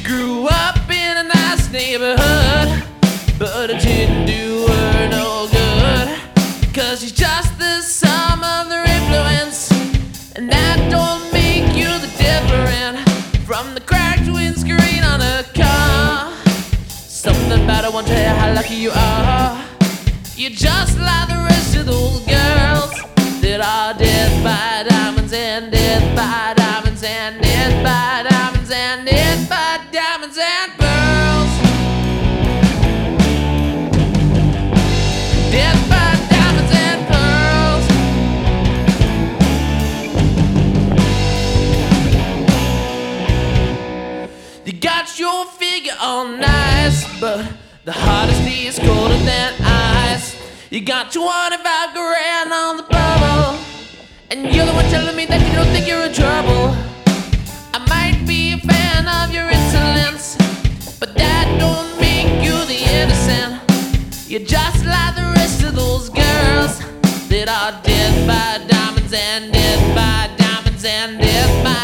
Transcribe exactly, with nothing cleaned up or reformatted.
grew up in a nice neighborhood, but it didn't do her no good, 'cause she's just the sum of their influence, and that don't make you the different from the cracked windscreen on a car. Something about it won't tell you how lucky you are. You're just like the rest of those girls that are dead by diamonds and dead by diamonds and dead by diamonds and dead by diamonds and pearls. Dead by diamonds and pearls. You got your figure all nice, but the hardest is colder than ice. You got twenty-five grand on the bubble, and you're the one telling me that you don't think you're in trouble. I might be a fan of your insolence, but that don't make you the innocent. You're just like the rest of those girls that are dead by diamonds and dead by diamonds and dead by